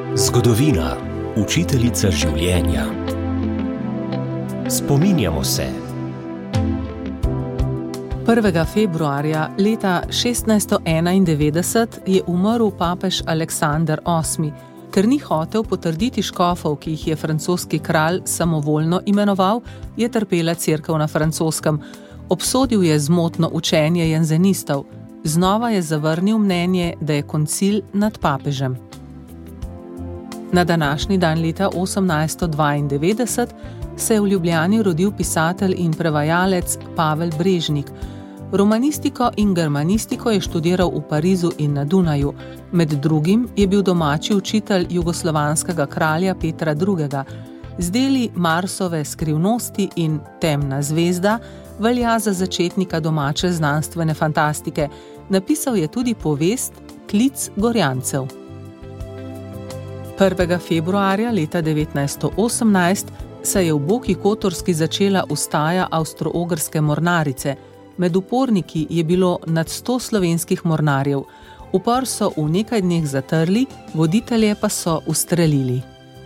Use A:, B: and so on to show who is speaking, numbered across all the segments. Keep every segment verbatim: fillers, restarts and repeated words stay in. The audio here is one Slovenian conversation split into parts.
A: Zgodovina, učiteljica življenja. Spominjamo se.
B: prvega februarja leta šestnajststo enaindevetdeset je umrl papež Aleksander osmi, ker ni hotel potrditi škofov, ki jih je francoski kralj samovoljno imenoval, je trpela cerkev na Francoskem. Obsodil je zmotno učenje janzenistov. Znova je zavrnil mnenje, da je koncil nad papežem. Na današnji dan leta osemnajststo dvaindevetdeset se je v Ljubljani rodil pisatelj in prevajalec Pavel Brežnik. Romanistiko in germanistiko je študiral v Parizu in na Dunaju. Med drugim je bil domači učitelj jugoslovanskega kralja Petra drugega. Z deli Marsove skrivnosti in Temna zvezda velja za začetnika domače znanstvene fantastike. Napisal je tudi povest Klic gorjancev. prvega februarja leta devetnajststo osemnajst se je v Boki Kotorski začela vstaja avstro-ogrske mornarice. Med uporniki je bilo nad sto slovenskih mornarjev. Upor so v nekaj dneh zatrli, voditelje pa so ustrelili.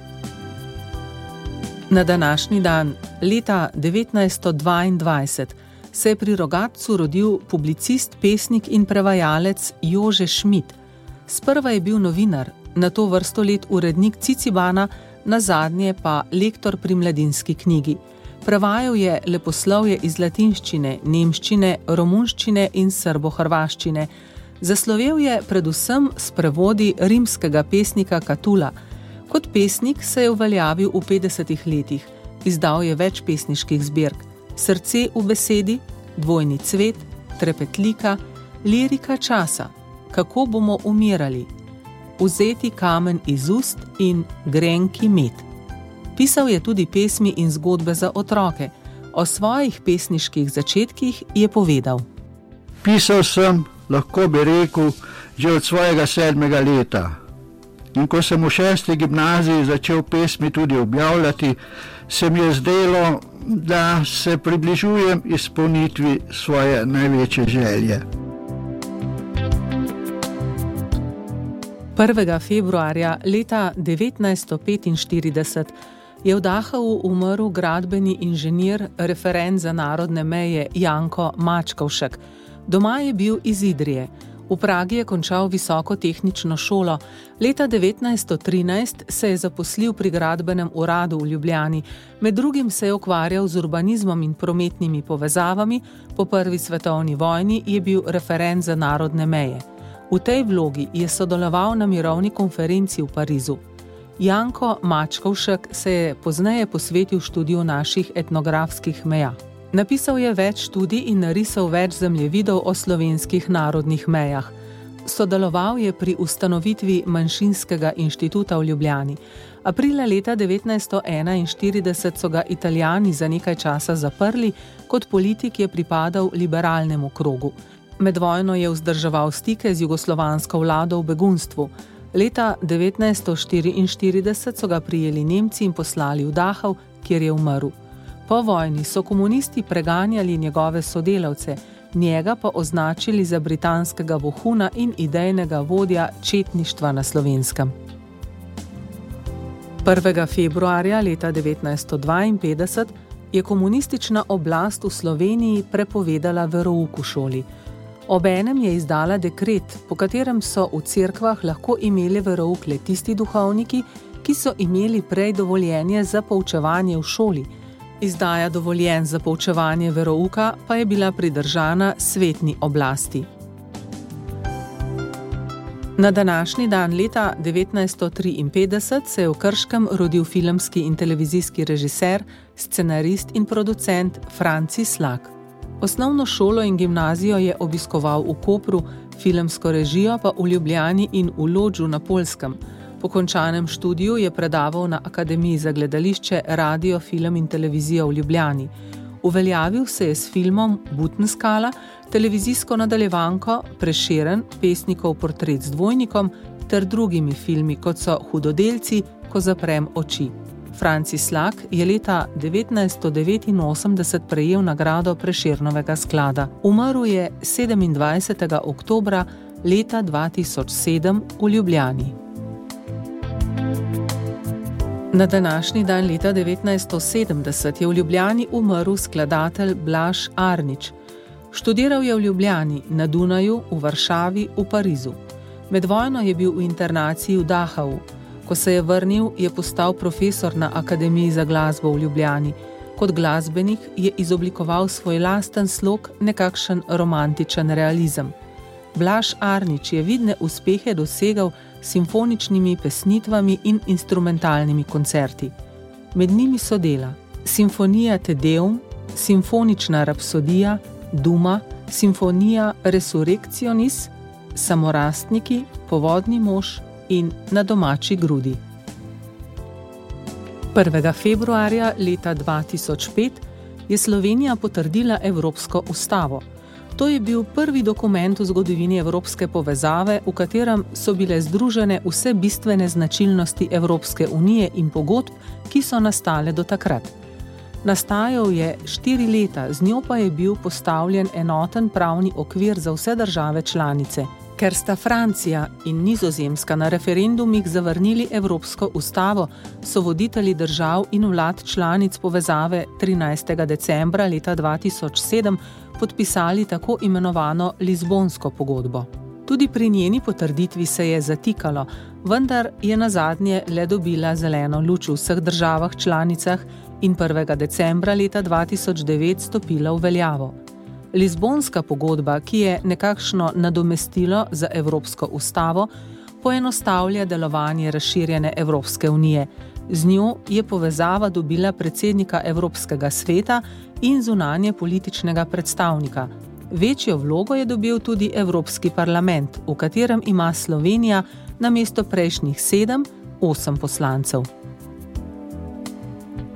B: Na današnji dan, leta devetnajststo dvaindvajset, se je pri Rogatcu rodil publicist, pesnik in prevajalec Jože Šmid. Sprva je bil novinar, nato vrsto let urednik Cicibana, nazadnje pa lektor pri Mladinski knjigi. Prevajal je leposlovje iz latinščine, nemščine, romunščine in srbo-hrvaščine. Zaslovel je predvsem s prevodi rimskega pesnika Katula. Kot pesnik se je uveljavil v petdesetih letih. Izdal je več pesniških zbirk: Srce v besedi, Dvojni cvet, Trepetlika, Lirika časa, Kako bomo umirali, Vzeti kamen iz ust in Grenki med. Pisal je tudi pesmi in zgodbe za otroke. O svojih pesniških začetkih je povedal:
C: Pisal sem, lahko bi rekel, že od svojega sedmega leta. In ko sem v šesti gimnaziji začel pesmi tudi objavljati, se mi je zdelo, da se približujem izpolnitvi svoje največje želje.
B: prvega februarja leta devetnajststo petinštirideset je v Dachavu umrl gradbeni inženir, referent za narodne meje Janko Mačkovšek. Doma je bil iz Idrije. V Pragi je končal visoko tehnično šolo. Leta devetnajststo trinajst se je zaposlil pri gradbenem uradu v Ljubljani. Med drugim se je ukvarjal z urbanizmom in prometnimi povezavami. Po prvi svetovni vojni je bil referent za narodne meje. V tej vlogi je sodeloval na mirovni konferenci v Parizu. Janko Mačkovšek se je pozneje posvetil študiju naših etnografskih meja. Napisal je več študij in narisal več zemljevidov o slovenskih narodnih mejah. Sodeloval je pri ustanovitvi Manjšinskega inštituta v Ljubljani. Aprila leta devetnajststo enainštirideset so ga Italijani za nekaj časa zaprli, kot politik je pripadal liberalnemu krogu. Med vojno je vzdrževal stike z jugoslovansko vlado v begunstvu. Leta devetnajststo štiriinštirideset so ga prijeli Nemci in poslali v Dachau, kjer je umrl. Po vojni so komunisti preganjali njegove sodelavce, njega pa označili za britanskega vohuna in idejnega vodja četništva na Slovenskem. prvega februarja leta devetnajststo dvainpetdeset je komunistična oblast v Sloveniji prepovedala verouk v šoli. Obenem je izdala dekret, po katerem so v cerkvah lahko imeli verouk le tisti duhovniki, ki so imeli prej dovoljenje za poučevanje v šoli. Izdaja dovoljenj za poučevanje verouka pa je bila pridržana svetni oblasti. Na današnji dan leta devetnajststo triinpetdeset se je v Krškem rodil filmski in televizijski režiser, scenarist in producent Franci Slak. Osnovno šolo in gimnazijo je obiskoval v Kopru, filmsko režijo pa v Ljubljani in v Lodžu na Poljskem. Po končanem študiju je predaval na Akademiji za gledališče, radio, film in televizijo v Ljubljani. Uveljavil se je s filmom Butenskala, televizijsko nadaljevanko Prešeren, pesnikov portret z dvojnikom ter drugimi filmi, kot so Hudodelci, Ko zaprem oči. Franci Slak je leta devetnajststo devetinosemdeset prejel nagrado Prešernovega sklada. Umrl je sedemindvajsetega oktobra leta dva tisoč sedem v Ljubljani. Na današnji dan leta devetnajststo sedemdeset je v Ljubljani umrl skladatelj Blaž Arnič. Študiral je v Ljubljani, na Dunaju, v Varšavi, v Parizu. Med vojno je bil v internaciji v Dachau. Ko se je vrnil, je postal profesor na Akademiji za glasbo v Ljubljani. Kot glasbenik je izoblikoval svoj lasten slog, nekakšen romantičen realizem. Blaž Arnič je vidne uspehe dosegal s simfoničnimi pesnitvami in instrumentalnimi koncerti. Med njimi so dela Simfonija Te Deum, Simfonična rapsodija, Duma, Simfonija Resurrectionis, Samorastniki, Povodni mož in Na domači grudi. prvega februarja leta dva tisoč pet je Slovenija potrdila Evropsko ustavo. To je bil prvi dokument v zgodovini evropske povezave, v katerem so bile združene vse bistvene značilnosti Evropske unije in pogodb, ki so nastale do takrat. Nastajal je štiri leta, z njo pa je bil postavljen enoten pravni okvir za vse države članice. Ker sta Francija in Nizozemska na referendumih zavrnili Evropsko ustavo, so voditelji držav in vlad članic povezave trinajstega decembra leta dva tisoč sedem podpisali tako imenovano Lizbonsko pogodbo. Tudi pri njeni potrditvi se je zatikalo, vendar je nazadnje le dobila zeleno luč v vseh državah članicah in prvega decembra leta dva tisoč devet stopila v veljavo. Lizbonska pogodba, ki je nekakšno nadomestilo za Evropsko ustavo, poenostavlja delovanje razširjene Evropske unije. Z njo je povezava dobila predsednika Evropskega sveta in zunanje političnega predstavnika. Večjo vlogo je dobil tudi Evropski parlament, v katerem ima Slovenija namesto prejšnjih sedem, osem poslancev.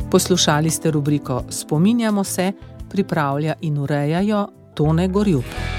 B: Poslušali ste rubriko Spominjamo se, pripravlja in urejajo Tone Gorjup.